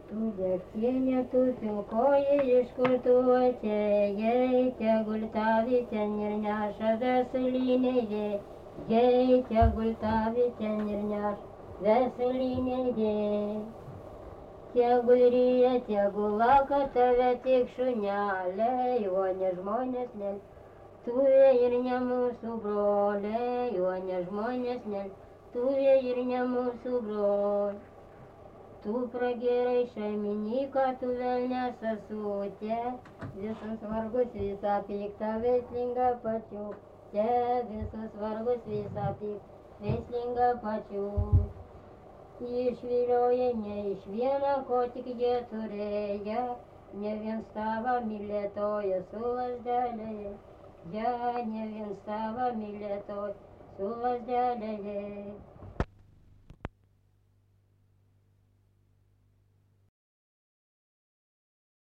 Tu degtinė, tu pilkoji, iš kur tu atėjai, tegul tavi ten ir neša veseliniai, jei tegul tavi ten ir neša veseliniai. Tegul ryja, tegul laka tave tik šuneliai, o ne žmonės, ne tuvė ir ne mūsų broliai, o ne žmonės, ne tuvė ir ne mūsų broliai. Tu pragėrai šeiminyką, tu velnės sesutė, visus vargus visą piktą veislingą pačiūtę, visus vargus visą piktą veislingą pačiūtę. Išvilioja ne iš vieno, ko tik jie turėjo, ne vien tavo mylėtoja su lazdelė, ne vien tavo mylėtoja su lazdelė.